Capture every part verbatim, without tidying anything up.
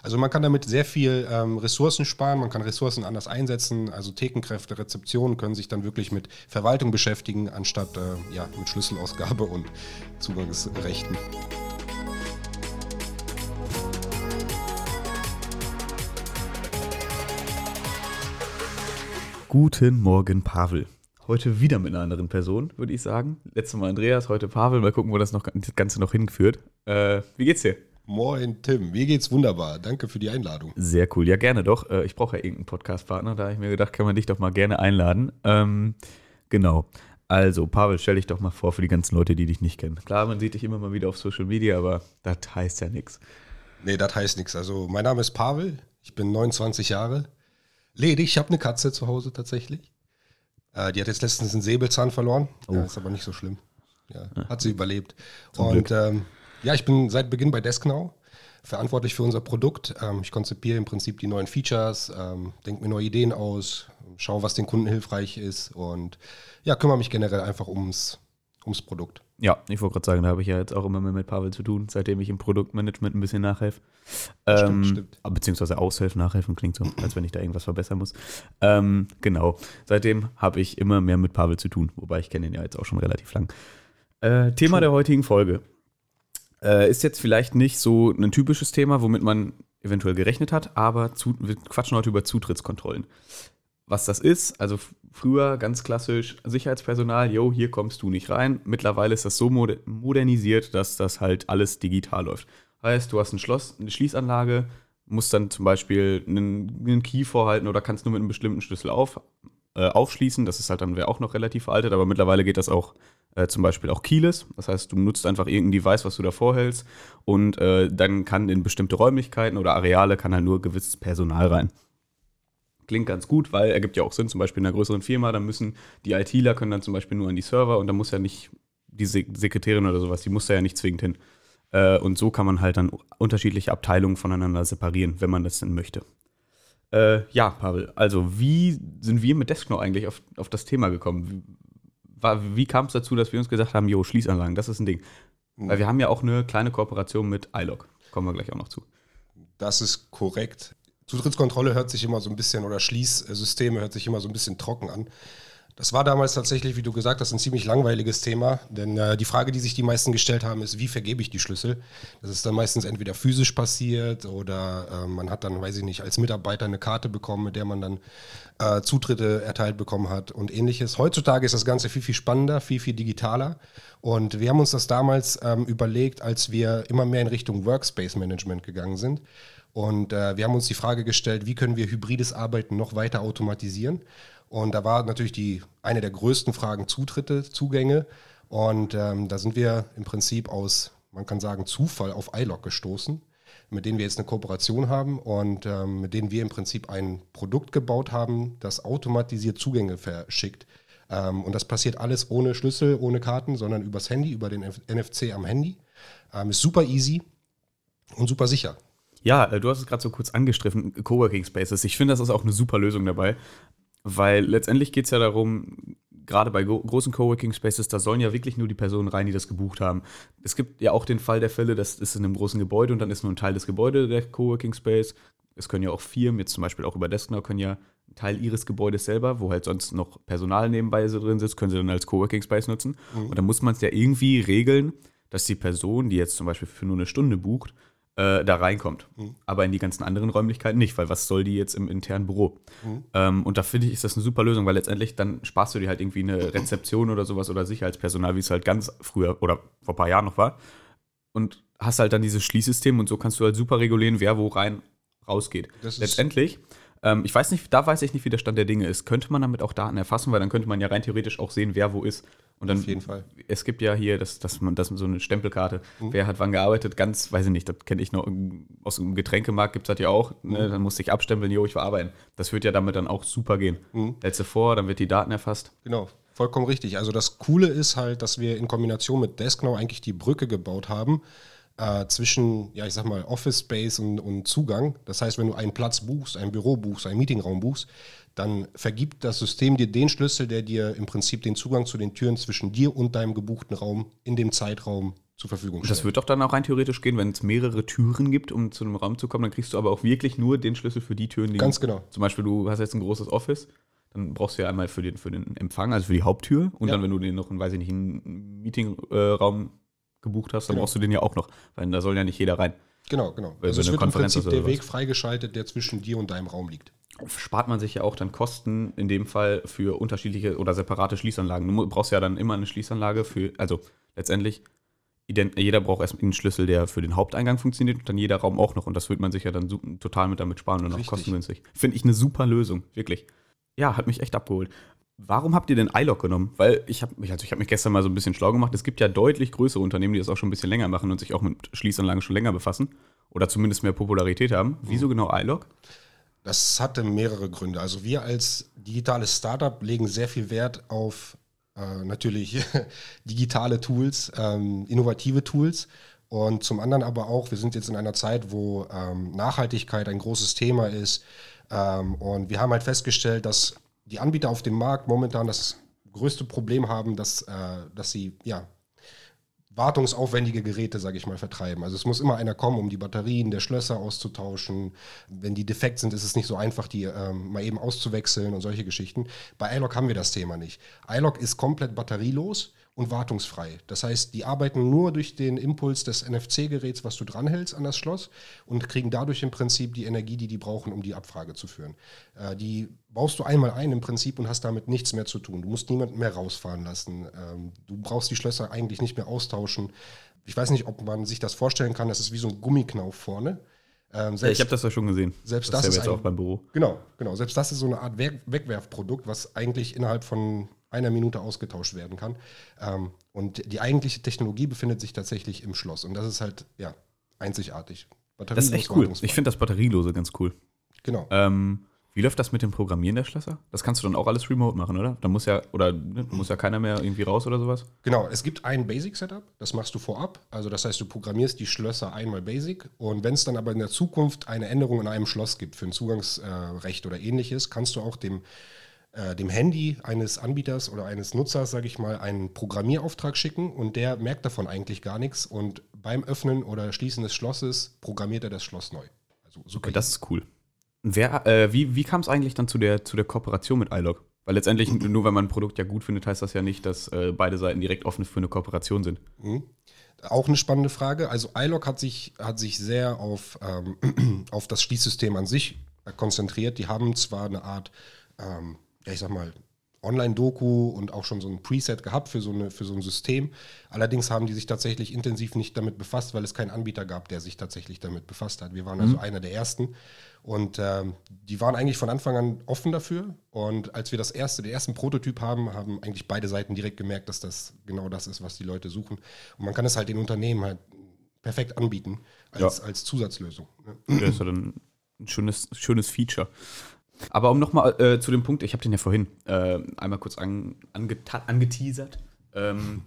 Also man kann damit sehr viel ähm, Ressourcen sparen, man kann Ressourcen anders einsetzen, also Thekenkräfte, Rezeptionen können sich dann wirklich mit Verwaltung beschäftigen, anstatt äh, ja, mit Schlüsselausgabe und Zugangsrechten. Guten Morgen, Pavel. Heute wieder mit einer anderen Person, würde ich sagen. Letztes Mal Andreas, heute Pavel. Mal gucken, wo das, noch, das Ganze noch hinführt. Äh, wie geht's dir? Moin Tim, mir geht's wunderbar. Danke für die Einladung. Sehr cool, ja gerne doch. Ich brauche ja irgendeinen Podcast-Partner, da habe ich mir gedacht, kann man dich doch mal gerne einladen. Ähm, genau, also Pavel, stell dich doch mal vor für die ganzen Leute, die dich nicht kennen. Klar, man sieht dich immer mal wieder auf Social Media, aber das heißt ja nichts. Nee, das heißt nichts. Also mein Name ist Pavel, ich bin neunundzwanzig Jahre, ledig, ich habe eine Katze zu Hause tatsächlich. Äh, die hat jetzt letztens einen Säbelzahn verloren, oh. ja, ist aber nicht so schlimm. Ja, hat sie überlebt. Zum Und ähm, ja, ich bin seit Beginn bei Desknow verantwortlich für unser Produkt. Ähm, ich konzipiere im Prinzip die neuen Features, ähm, denke mir neue Ideen aus, schaue, was den Kunden hilfreich ist und ja, kümmere mich generell einfach ums, ums Produkt. Ja, ich wollte gerade sagen, da habe ich ja jetzt auch immer mehr mit Pavel zu tun, seitdem ich im Produktmanagement ein bisschen nachhelfe. Stimmt, ähm, stimmt. Beziehungsweise aushelfen, nachhelfen klingt so, als wenn ich da irgendwas verbessern muss. Ähm, genau, seitdem habe ich immer mehr mit Pavel zu tun, wobei ich kenne ihn ja jetzt auch schon relativ lang. Äh, Thema True. Der heutigen Folge. Äh, ist jetzt vielleicht nicht so ein typisches Thema, womit man eventuell gerechnet hat, aber zu, wir quatschen heute über Zutrittskontrollen. Was das ist, also f- früher ganz klassisch Sicherheitspersonal, yo, hier kommst du nicht rein. Mittlerweile ist das so moder- modernisiert, dass das halt alles digital läuft. Heißt, du hast ein Schloss, eine Schließanlage, musst dann zum Beispiel einen, einen Key vorhalten oder kannst nur mit einem bestimmten Schlüssel auf, äh, aufschließen. Das ist halt dann wäre auch noch relativ veraltet, aber mittlerweile geht das auch Äh, zum Beispiel auch keyless, das heißt, du nutzt einfach irgendein Device, was du da vorhältst und äh, dann kann in bestimmte Räumlichkeiten oder Areale kann halt nur gewisses Personal rein. Klingt ganz gut, weil ergibt ja auch Sinn, zum Beispiel in einer größeren Firma, dann müssen die ITler können dann zum Beispiel nur an die Server und da muss ja nicht die Sek- Sekretärin oder sowas, die muss da ja nicht zwingend hin. Äh, und so kann man halt dann unterschiedliche Abteilungen voneinander separieren, wenn man das denn möchte. Äh, ja, Pavel, also wie sind wir mit Desknow eigentlich auf, auf das Thema gekommen? Wie, Wie kam es dazu, dass wir uns gesagt haben, jo, Schließanlagen, das ist ein Ding? Mhm. Weil wir haben ja auch eine kleine Kooperation mit iLog. Kommen wir gleich auch noch zu. Das ist korrekt. Zutrittskontrolle hört sich immer so ein bisschen, oder Schließsysteme hört sich immer so ein bisschen trocken an. Das war damals tatsächlich, wie du gesagt hast, ein ziemlich langweiliges Thema, denn äh, die Frage, die sich die meisten gestellt haben, ist, wie vergebe ich die Schlüssel? Das ist dann meistens entweder physisch passiert oder äh, man hat dann, weiß ich nicht, als Mitarbeiter eine Karte bekommen, mit der man dann äh, Zutritte erteilt bekommen hat und ähnliches. Heutzutage ist das Ganze viel, viel spannender, viel, viel digitaler und wir haben uns das damals ähm, überlegt, als wir immer mehr in Richtung Workspace-Management gegangen sind. Und äh, wir haben uns die Frage gestellt, wie können wir hybrides Arbeiten noch weiter automatisieren? Und da war natürlich die eine der größten Fragen Zutritte, Zugänge. Und ähm, da sind wir im Prinzip aus, man kann sagen, Zufall auf iLog gestoßen, mit denen wir jetzt eine Kooperation haben und ähm, mit denen wir im Prinzip ein Produkt gebaut haben, das automatisiert Zugänge verschickt. Ähm, und das passiert alles ohne Schlüssel, ohne Karten, sondern übers Handy, über den N F C am Handy. Ähm, ist super easy und super sicher. Ja, du hast es gerade so kurz angestriffen, Coworking Spaces. Ich finde, das ist auch eine super Lösung dabei, weil letztendlich geht es ja darum, gerade bei go- großen Coworking Spaces, da sollen ja wirklich nur die Personen rein, die das gebucht haben. Es gibt ja auch den Fall der Fälle, das ist in einem großen Gebäude und dann ist nur ein Teil des Gebäudes der Coworking Space. Es können ja auch Firmen, jetzt zum Beispiel auch über Desknow, können ja einen Teil ihres Gebäudes selber, wo halt sonst noch Personal nebenbei so drin sitzt, können sie dann als Coworking Space nutzen. Mhm. Und dann muss man es ja irgendwie regeln, dass die Person, die jetzt zum Beispiel für nur eine Stunde bucht, äh, da reinkommt. Mhm. Aber in die ganzen anderen Räumlichkeiten nicht, weil was soll die jetzt im internen Büro? Mhm. Ähm, und da finde ich, ist das eine super Lösung, weil letztendlich dann sparst du dir halt irgendwie eine Rezeption oder sowas oder Sicherheitspersonal, wie es halt ganz früher oder vor ein paar Jahren noch war. Und hast halt dann dieses Schließsystem und so kannst du halt super regulieren, wer wo rein rausgeht. Letztendlich, ähm, ich weiß nicht, da weiß ich nicht, wie der Stand der Dinge ist. Könnte man damit auch Daten erfassen, weil dann könnte man ja rein theoretisch auch sehen, wer wo ist. Und dann, auf jeden Fall. Es gibt ja hier das, das, das, so eine Stempelkarte, mhm. wer hat wann gearbeitet, ganz, weiß ich nicht, das kenne ich noch, aus dem Getränkemarkt gibt es das ja auch, mhm. ne? Dann musste ich abstempeln, jo, ich war arbeiten. Das wird ja damit dann auch super gehen. Mhm. Hältst du vor, dann wird die Daten erfasst. Genau, vollkommen richtig. Also das Coole ist halt, dass wir in Kombination mit Desknow eigentlich die Brücke gebaut haben, äh, zwischen, ja, ich sag mal, Office Space und, und Zugang. Das heißt, wenn du einen Platz buchst, ein Büro buchst, einen Meetingraum buchst, dann vergibt das System dir den Schlüssel, der dir im Prinzip den Zugang zu den Türen zwischen dir und deinem gebuchten Raum in dem Zeitraum zur Verfügung stellen. Das wird doch dann auch rein theoretisch gehen, wenn es mehrere Türen gibt, um zu einem Raum zu kommen, dann kriegst du aber auch wirklich nur den Schlüssel für die Türen, die... Ganz genau. Zum Beispiel, du hast jetzt ein großes Office, dann brauchst du ja einmal für den, für den Empfang, also für die Haupttür und ja. dann, wenn du den noch, weiß ich nicht, einen Meetingraum äh, gebucht hast, dann genau. brauchst du den ja auch noch, weil da soll ja nicht jeder rein. Genau, genau. Weil also es wird Konferenz im Prinzip der was. Weg freigeschaltet, der zwischen dir und deinem Raum liegt. Spart man sich ja auch dann Kosten, in dem Fall für unterschiedliche oder separate Schließanlagen. Du brauchst ja dann immer eine Schließanlage für, also letztendlich, jeder braucht erst einen Schlüssel, der für den Haupteingang funktioniert und dann jeder Raum auch noch. Und das wird man sich ja dann total mit damit sparen und auch kostengünstig. Finde ich eine super Lösung, wirklich. Ja, hat mich echt abgeholt. Warum habt ihr denn iLok genommen? Weil ich habe also ich hab mich gestern mal so ein bisschen schlau gemacht. Es gibt ja deutlich größere Unternehmen, die das auch schon ein bisschen länger machen und sich auch mit Schließanlagen schon länger befassen. Oder zumindest mehr Popularität haben. Wieso genau iLok? Das hatte mehrere Gründe. Also wir als digitales Startup legen sehr viel Wert auf äh, natürlich digitale Tools, ähm, innovative Tools. Und zum anderen aber auch, wir sind jetzt in einer Zeit, wo ähm, Nachhaltigkeit ein großes Thema ist. Ähm, und wir haben halt festgestellt, dass die Anbieter auf dem Markt momentan das größte Problem haben, dass, äh, dass sie ja, wartungsaufwendige Geräte, sage ich mal, vertreiben. Also es muss immer einer kommen, um die Batterien der Schlösser auszutauschen. Wenn die defekt sind, ist es nicht so einfach, die ähm, mal eben auszuwechseln und solche Geschichten. Bei iLok haben wir das Thema nicht. iLok ist komplett batterielos und wartungsfrei. Das heißt, die arbeiten nur durch den Impuls des N F C-Geräts, was du dranhältst an das Schloss und kriegen dadurch im Prinzip die Energie, die die brauchen, um die Abfrage zu führen. Äh, die baust du einmal ein im Prinzip und hast damit nichts mehr zu tun. Du musst niemanden mehr rausfahren lassen. Ähm, du brauchst die Schlösser eigentlich nicht mehr austauschen. Ich weiß nicht, ob man sich das vorstellen kann. Das ist wie so ein Gummiknauf vorne. Ähm, selbst, ja, ich habe das ja schon gesehen. Selbst das, das ist ist ja ein, jetzt auch beim Büro. Genau, genau. Selbst das ist so eine Art Weg- Wegwerfprodukt, was eigentlich innerhalb von einer Minute ausgetauscht werden kann. Ähm, und die eigentliche Technologie befindet sich tatsächlich im Schloss. Und das ist halt, ja, einzigartig. Das ist echt cool. Ich finde das Batterielose ganz cool. Genau. Ähm, wie läuft das mit dem Programmieren der Schlösser? Das kannst du dann auch alles remote machen, oder? Da muss ja, oder ne, muss ja keiner mehr irgendwie raus oder sowas? Genau, es gibt ein Basic-Setup, das machst du vorab. Also das heißt, du programmierst die Schlösser einmal Basic. Und wenn es dann aber in der Zukunft eine Änderung in einem Schloss gibt für ein Zugangsrecht oder ähnliches, kannst du auch dem dem Handy eines Anbieters oder eines Nutzers, sage ich mal, einen Programmierauftrag schicken und der merkt davon eigentlich gar nichts und beim Öffnen oder Schließen des Schlosses programmiert er das Schloss neu. Also super. Okay, das ist cool. Wer, äh, wie wie kam es eigentlich dann zu der, zu der Kooperation mit iLok? Weil letztendlich, mhm. nur wenn man ein Produkt ja gut findet, heißt das ja nicht, dass äh, beide Seiten direkt offen für eine Kooperation sind. Mhm. Auch eine spannende Frage. Also iLok hat sich, hat sich sehr auf, ähm, auf das Schließsystem an sich konzentriert. Die haben zwar eine Art ähm, ja, ich sag mal, Online-Doku und auch schon so ein Preset gehabt für so, eine, für so ein System. Allerdings haben die sich tatsächlich intensiv nicht damit befasst, weil es keinen Anbieter gab, der sich tatsächlich damit befasst hat. Wir waren also mhm. einer der ersten und ähm, die waren eigentlich von Anfang an offen dafür. Und als wir das erste, den ersten Prototyp haben, haben eigentlich beide Seiten direkt gemerkt, dass das genau das ist, was die Leute suchen. Und man kann es halt den Unternehmen halt perfekt anbieten als, ja. als Zusatzlösung. Ja, das ist ja dann ein schönes, schönes Feature. Aber um nochmal äh, zu dem Punkt, ich habe den ja vorhin äh, einmal kurz an, angeta- angeteasert, ähm,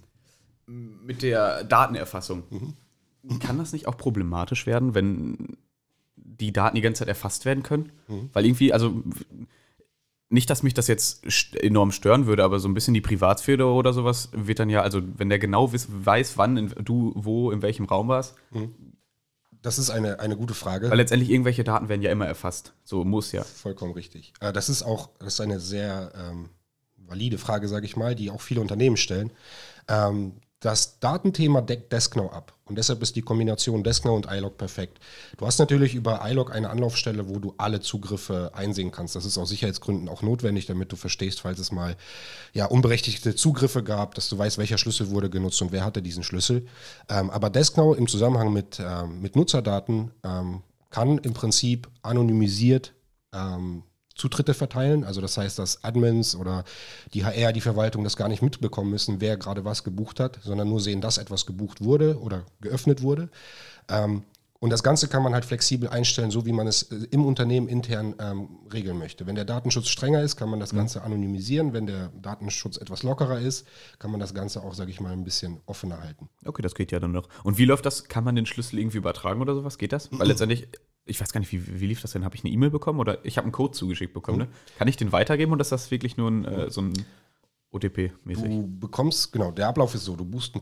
mit der Datenerfassung. Mhm. Kann das nicht auch problematisch werden, wenn die Daten die ganze Zeit erfasst werden können? Mhm. Weil irgendwie, also nicht, dass mich das jetzt st- enorm stören würde, aber so ein bisschen die Privatsphäre oder sowas wird dann ja, also wenn der genau wiss, weiß, wann in, du wo in welchem Raum warst. Mhm. Das ist eine, eine gute Frage. Weil letztendlich irgendwelche Daten werden ja immer erfasst. So muss ja. Vollkommen richtig. Das ist auch das ist eine sehr ähm, valide Frage, sage ich mal, die auch viele Unternehmen stellen. Ähm, das Datenthema deckt Desknow ab. Und deshalb ist die Kombination Desknow und iLok perfekt. Du hast natürlich über iLok eine Anlaufstelle, wo du alle Zugriffe einsehen kannst. Das ist aus Sicherheitsgründen auch notwendig, damit du verstehst, falls es mal ja, unberechtigte Zugriffe gab, dass du weißt, welcher Schlüssel wurde genutzt und wer hatte diesen Schlüssel. Ähm, aber Desknow im Zusammenhang mit, ähm, mit Nutzerdaten ähm, kann im Prinzip anonymisiert ähm, Zutritte verteilen. Also das heißt, dass Admins oder die H R, die Verwaltung das gar nicht mitbekommen müssen, wer gerade was gebucht hat, sondern nur sehen, dass etwas gebucht wurde oder geöffnet wurde. Ähm, und das Ganze kann man halt flexibel einstellen, so wie man es im Unternehmen intern ähm, regeln möchte. Wenn der Datenschutz strenger ist, kann man das Ganze anonymisieren. Wenn der Datenschutz etwas lockerer ist, kann man das Ganze auch, sage ich mal, ein bisschen offener halten. Okay, das geht ja dann noch. Und wie läuft das? Kann man den Schlüssel irgendwie übertragen oder sowas? Geht das? Weil letztendlich, ich weiß gar nicht, wie, wie lief das denn? Habe ich eine E-Mail bekommen oder ich habe einen Code zugeschickt bekommen? Mhm. Ne? Kann ich den weitergeben oder ist das wirklich nur ein, äh, so ein O T P-mäßig? Du bekommst, genau, der Ablauf ist so, du buchst einen Platz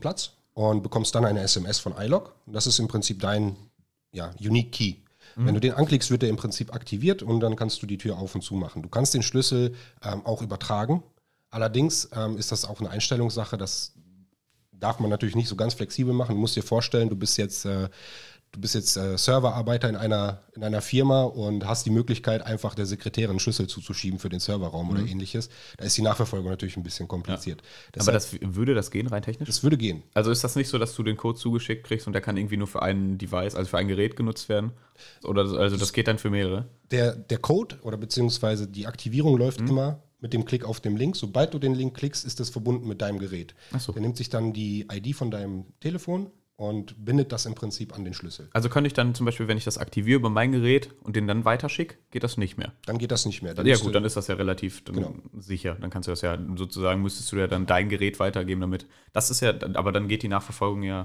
und bekommst dann eine S M S von iLog. Das ist im Prinzip dein ja, Unique Key. Mhm. Wenn du den anklickst, wird der im Prinzip aktiviert und dann kannst du die Tür auf und zu machen. Du kannst den Schlüssel ähm, auch übertragen. Allerdings ähm, ist das auch eine Einstellungssache, das darf man natürlich nicht so ganz flexibel machen. Du musst dir vorstellen, du bist jetzt, äh, du bist jetzt äh, Serverarbeiter in einer, in einer Firma und hast die Möglichkeit, einfach der Sekretärin einen Schlüssel zuzuschieben für den Serverraum mhm. oder ähnliches. Da ist die Nachverfolgung natürlich ein bisschen kompliziert. Ja. Deshalb, aber das würde das gehen, rein technisch? Das würde gehen. Also ist das nicht so, dass du den Code zugeschickt kriegst und der kann irgendwie nur für ein Device, also für ein Gerät genutzt werden? Oder das, also das geht dann für mehrere? Der, der Code oder beziehungsweise die Aktivierung läuft mhm. immer mit dem Klick auf den Link. Sobald du den Link klickst, ist das verbunden mit deinem Gerät. Ach so. Der nimmt sich dann die I D von deinem Telefon und bindet das im Prinzip an den Schlüssel. Also könnte ich dann zum Beispiel, wenn ich das aktiviere über mein Gerät und den dann weiterschicke, geht das nicht mehr? Dann geht das nicht mehr. Dann ja gut, du, dann ist das ja relativ genau. sicher. Dann kannst du das ja sozusagen, müsstest du ja dann dein Gerät weitergeben damit. Das ist ja, aber dann geht die Nachverfolgung ja,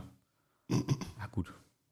ja gut.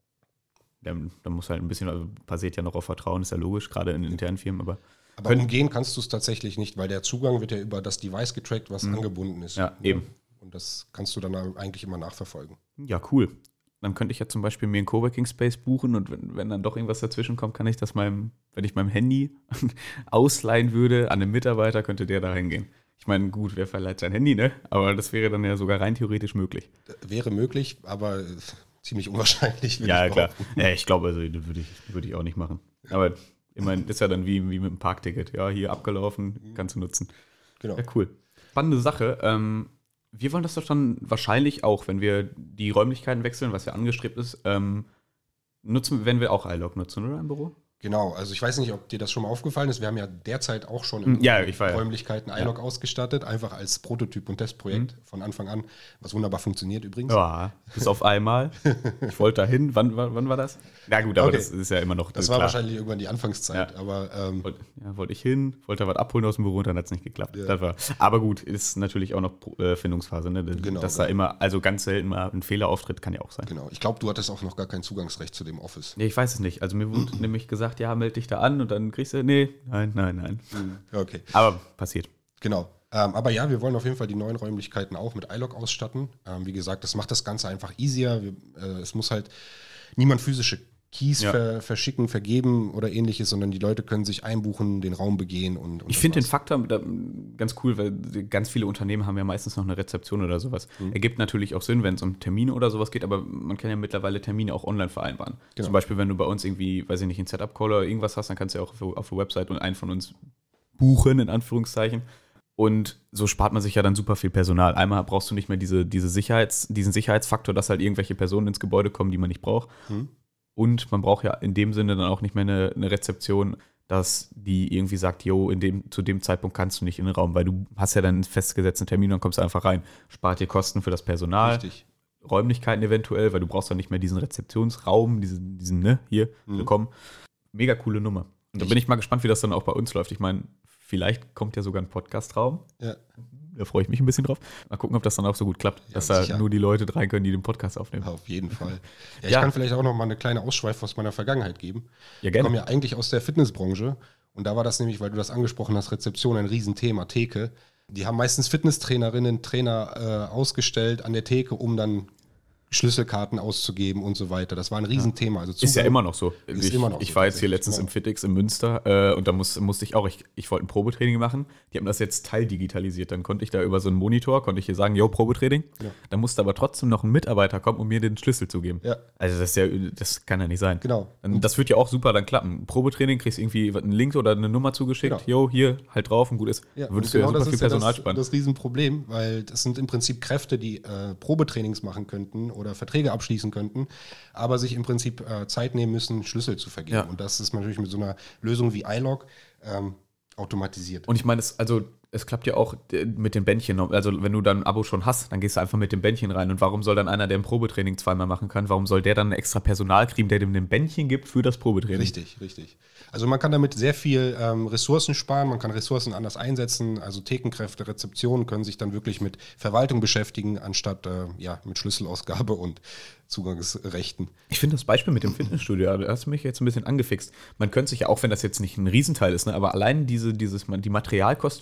Dann, dann muss halt ein bisschen, also basiert ja noch auf Vertrauen, ist ja logisch, gerade in internen Firmen, aber Aber umgehen kannst du es tatsächlich nicht, weil der Zugang wird ja über das Device getrackt, was mhm. angebunden ist. Ja, eben. Und das kannst du dann eigentlich immer nachverfolgen. Ja, cool. Dann könnte ich ja zum Beispiel mir einen Coworking Space buchen und wenn, wenn dann doch irgendwas dazwischen kommt, kann ich das meinem, wenn ich meinem Handy ausleihen würde an einen Mitarbeiter, könnte der da hingehen. Ich meine, gut, wer verleiht sein Handy, ne? Aber das wäre dann ja sogar rein theoretisch möglich. Wäre möglich, aber ziemlich unwahrscheinlich. Ja, klar. Ja, ich glaube, also würde ich, würde ich auch nicht machen. Aber immerhin ist ja dann wie, wie mit dem Parkticket. Ja, hier abgelaufen, kannst du nutzen. Genau. Ja, cool. Spannende Sache. Ähm, wir wollen das doch dann wahrscheinlich auch, wenn wir die Räumlichkeiten wechseln, was ja angestrebt ist, ähm, nutzen, wenn wir auch iLog nutzen, oder im Büro? Genau, also ich weiß nicht, ob dir das schon mal aufgefallen ist. Wir haben ja derzeit auch schon in ja, ich war, Räumlichkeiten ja. iLog ausgestattet, einfach als Prototyp und Testprojekt mhm. von Anfang an, was wunderbar funktioniert übrigens. Ja, bis auf einmal. Ich wollte da hin. Wann, wann, wann war das? Na gut, aber okay. Das ist ja immer noch Das klar. war wahrscheinlich irgendwann die Anfangszeit. Ja. Aber, ähm, Wollt, ja, wollte ich hin, wollte da was abholen aus dem Büro und dann hat es nicht geklappt. Ja. Das war, aber gut, ist natürlich auch noch äh, Findungsphase. Ne? Genau, Dass genau. da immer, also ganz selten mal ein Fehler auftritt, kann ja auch sein. Genau, ich glaube, du hattest auch noch gar kein Zugangsrecht zu dem Office. Nee, ich weiß es nicht. Also mir wurde nämlich gesagt, ja, melde dich da an und dann kriegst du, nee, nein, nein, nein. Okay. Aber passiert. Genau. Ähm, aber ja, wir wollen auf jeden Fall die neuen Räumlichkeiten auch mit iLog ausstatten. Ähm, wie gesagt, das macht das Ganze einfach easier. Wir, äh, es muss halt niemand physische Keys ja. ver, verschicken, vergeben oder ähnliches, sondern die Leute können sich einbuchen, den Raum begehen. Und, und ich finde den Faktor ganz cool, weil ganz viele Unternehmen haben ja meistens noch eine Rezeption oder sowas. Mhm. Ergibt natürlich auch Sinn, wenn es um Termine oder sowas geht, aber man kann ja mittlerweile Termine auch online vereinbaren. Genau. Zum Beispiel, wenn du bei uns irgendwie, weiß ich nicht, einen Setup-Call oder irgendwas hast, dann kannst du ja auch auf, auf der Website und einen von uns buchen, in Anführungszeichen. Und so spart man sich ja dann super viel Personal. Einmal brauchst du nicht mehr diese, diese Sicherheits, diesen Sicherheitsfaktor, dass halt irgendwelche Personen ins Gebäude kommen, die man nicht braucht. Mhm. Und man braucht ja in dem Sinne dann auch nicht mehr eine, eine Rezeption, dass die irgendwie sagt, jo, in dem, zu dem Zeitpunkt kannst du nicht in den Raum, weil du hast ja dann einen festgesetzten Termin und kommst einfach rein. Spart dir Kosten für das Personal, Richtig. Räumlichkeiten eventuell, weil du brauchst dann nicht mehr diesen Rezeptionsraum, diesen, diesen ne, hier, Mhm. willkommen. Mega coole Nummer. Und da bin ich mal gespannt, wie das dann auch bei uns läuft. Ich meine, vielleicht kommt ja sogar ein Podcast-Raum. Ja. Da freue ich mich ein bisschen drauf. Mal gucken, ob das dann auch so gut klappt, Ja, dass da sicher. nur die Leute rein können, die den Podcast aufnehmen. Auf jeden Fall. Ja, ich Ja. kann vielleicht auch noch mal eine kleine Ausschweif aus meiner Vergangenheit geben. Ja, Ich gerne. komme ja eigentlich aus der Fitnessbranche und da war das nämlich, weil du das angesprochen hast, Rezeption ein Riesenthema, Theke. Die haben meistens Fitnesstrainerinnen, Trainer äh, ausgestellt an der Theke, um dann Schlüsselkarten auszugeben und so weiter. Das war ein Riesenthema. Also Ist ja Zugang- immer noch so. Ist ich immer noch ich so, war jetzt hier tatsächlich. letztens Immer im FitX in Münster äh, und da muss, musste ich auch, ich, ich wollte ein Probetraining machen. Die haben das jetzt teildigitalisiert. Dann konnte ich da über so einen Monitor, konnte ich hier sagen, yo, Probetraining. Ja. Dann musste aber trotzdem noch ein Mitarbeiter kommen, um mir den Schlüssel zu geben. Ja. Also das ist ja, das kann ja nicht sein. Genau. Dann, das wird ja auch super dann klappen. Probetraining, kriegst irgendwie einen Link oder eine Nummer zugeschickt. Genau. Jo, hier, halt drauf und gut ist. Ja, Würdest und du ja genau super das viel ist ja Personal das, sparen. das Riesenproblem, weil das sind im Prinzip Kräfte, die äh, Probetrainings machen könnten oder Verträge abschließen könnten, aber sich im Prinzip äh, Zeit nehmen müssen, Schlüssel zu vergeben. Ja. Und das ist natürlich mit so einer Lösung wie iLog ähm, automatisiert. Und ich meine, es, also, es klappt ja auch äh, mit den Bändchen. Also, wenn du dann ein Abo schon hast, dann gehst du einfach mit dem Bändchen rein. Und warum soll dann einer, der ein Probetraining zweimal machen kann, warum soll der dann extra Personal kriegen, der dem ein Bändchen gibt für das Probetraining? Richtig, richtig. Also man kann damit sehr viel ähm, Ressourcen sparen, man kann Ressourcen anders einsetzen, also Thekenkräfte, Rezeptionen können sich dann wirklich mit Verwaltung beschäftigen, anstatt äh, ja, mit Schlüsselausgabe und Zugangsrechten. Ich finde das Beispiel mit dem Fitnessstudio, da hast du mich jetzt ein bisschen angefixt. Man könnte sich ja, auch wenn das jetzt nicht ein Riesenteil ist, ne, aber allein diese, dieses, die Materialkosten für die ganzen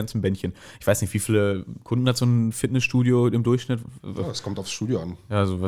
ganzen Bändchen. Ich weiß nicht, wie viele Kunden hat so ein Fitnessstudio im Durchschnitt? Ja, es kommt aufs Studio an. Ja, also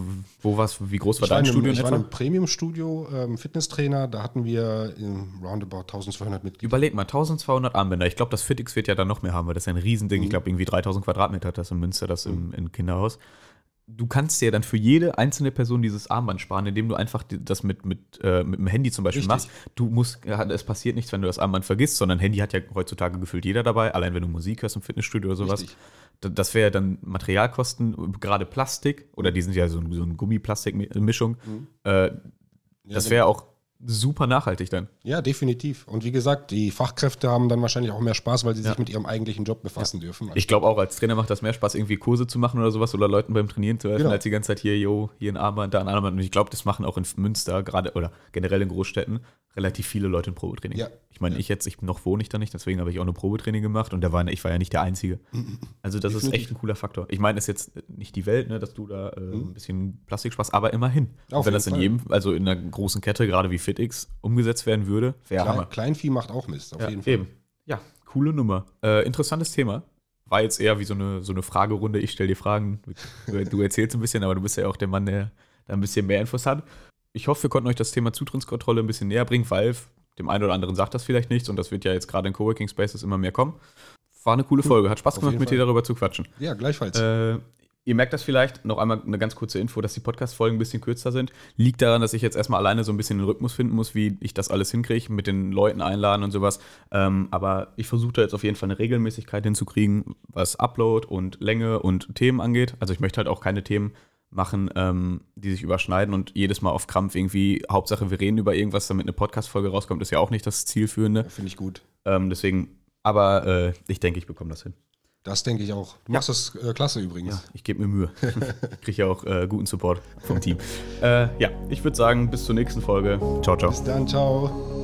wo war's, wie groß war Ich war dein in einem, Studio? ich in war in etwa? einem Premium-Studio, ähm, Fitnesstrainer, da hatten wir im Roundabout zwölfhundert Mitglieder. Überleg mal, zwölfhundert Armbänder. Ich glaube, das FitX wird ja dann noch mehr haben, weil das ist ja ein Riesending. Mhm. Ich glaube, irgendwie dreitausend Quadratmeter hat das in Münster, das im, im Kinderhaus. Du kannst dir dann für jede einzelne Person dieses Armband sparen, indem du einfach die- das mit, mit, äh, mit dem Handy zum Beispiel Richtig. machst. Du musst, ja, es passiert nichts, wenn du das Armband vergisst, sondern Handy hat ja heutzutage gefühlt jeder dabei, allein wenn du Musik hörst im Fitnessstudio oder sowas. Richtig. D- Das wäre dann Materialkosten, gerade Plastik, oder die sind ja so, ein- so eine Gummiplastikmischung. Mhm. Äh, Ja, das wäre auch super nachhaltig dann. Ja, definitiv. Und wie gesagt, die Fachkräfte haben dann wahrscheinlich auch mehr Spaß, weil sie Ja. sich mit ihrem eigentlichen Job befassen dürfen. Ich glaube auch, als Trainer macht das mehr Spaß, irgendwie Kurse zu machen oder sowas oder Leuten beim Trainieren zu helfen, Genau. als die ganze Zeit hier, jo, hier ein Armband, da ein Armband. Und ich glaube, das machen auch in Münster gerade oder generell in Großstädten relativ viele Leute ein Probetraining. Ja. Ich meine, Ja. ich jetzt, ich noch wohne ich da nicht, deswegen habe ich auch eine Probetraining gemacht und da war, ich war ja nicht der Einzige. Also das ist Definitiv. echt ein cooler Faktor. Ich meine, es ist jetzt nicht die Welt, ne, dass du da äh, ein bisschen Plastik sparst, aber immerhin. Auf Und wenn jeden das in Fall. jedem, also in einer großen Kette, gerade wie FitX, umgesetzt werden würde, wäre Klein, Hammer. Kleinvieh macht auch Mist, auf Ja, jeden Fall. eben. Ja, coole Nummer. Äh, interessantes Thema. War jetzt eher wie so eine, so eine Fragerunde. Ich stelle dir Fragen, du, du erzählst ein bisschen, aber du bist ja auch der Mann, der da ein bisschen mehr Infos hat. Ich hoffe, wir konnten euch das Thema Zutrittskontrolle ein bisschen näher bringen, weil dem einen oder anderen sagt das vielleicht nichts und das wird ja jetzt gerade in Coworking Spaces immer mehr kommen. War eine coole Folge, hat Spaß Auf gemacht, jeden mit dir Fall. darüber zu quatschen. Ja, gleichfalls. Äh, ihr merkt das vielleicht, noch einmal eine ganz kurze Info, dass die Podcast-Folgen ein bisschen kürzer sind. Liegt daran, dass ich jetzt erstmal alleine so ein bisschen den Rhythmus finden muss, wie ich das alles hinkriege, mit den Leuten einladen und sowas. Ähm, aber ich versuche da jetzt auf jeden Fall eine Regelmäßigkeit hinzukriegen, was Upload und Länge und Themen angeht. Also ich möchte halt auch keine Themen machen, ähm, die sich überschneiden und jedes Mal auf Krampf irgendwie, Hauptsache wir reden über irgendwas, damit eine Podcast-Folge rauskommt, ist ja auch nicht das Zielführende. Finde ich gut. Ähm, deswegen, aber äh, ich denke, ich bekomme das hin. Das denke ich auch. Du Ja. machst das äh, klasse übrigens. Ja, ich gebe mir Mühe. Ich kriege ja auch äh, guten Support vom Team. Äh, ja, ich würde sagen, bis zur nächsten Folge. Ciao, ciao. Bis dann, ciao.